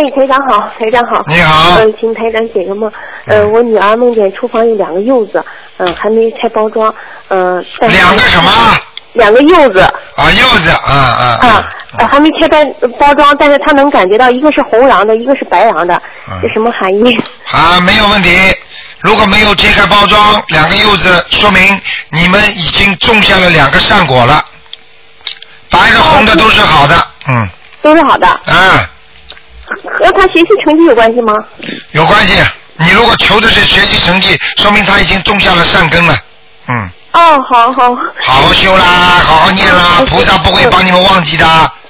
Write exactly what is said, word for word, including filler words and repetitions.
台长好，台长好。 你好。 嗯、呃，请台长解个梦。嗯、呃，我女儿梦见厨房有两个柚子，嗯、呃，还没拆包装，嗯、呃。 两个什么？ 两个柚子。 啊，柚子，啊啊。 啊，呃、还没拆包包装，但是她能感觉到一个是红瓤的，一个是白瓤的，这、嗯、什么含义？ 啊，没有问题。如果没有揭开包装，两个柚子，说明你们已经种下了两个善果了。白的、红的都是好的，嗯。 都是好的。 嗯。 和他学习成绩有关系吗？ 有关系。你如果求的是学习成绩，说明他已经种下了善根了。嗯。 哦，好好。 好好修啦，好好念啦，菩萨不会帮你们忘记的。